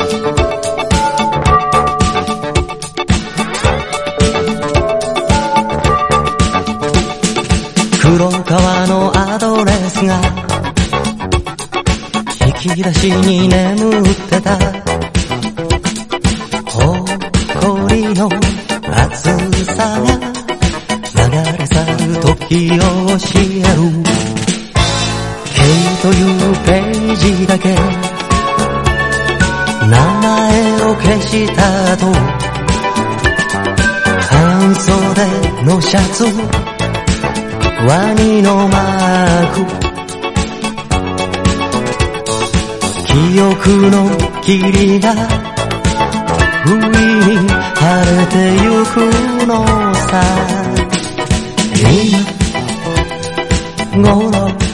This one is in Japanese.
黒川のアドレスが引き出しに眠ってた。誇りの熱さが流れ去る時を教える。K というページだけ名前を消した後、半袖のシャツ、ワニのマーク、記憶の霧が不意に晴れてゆくのさ。今頃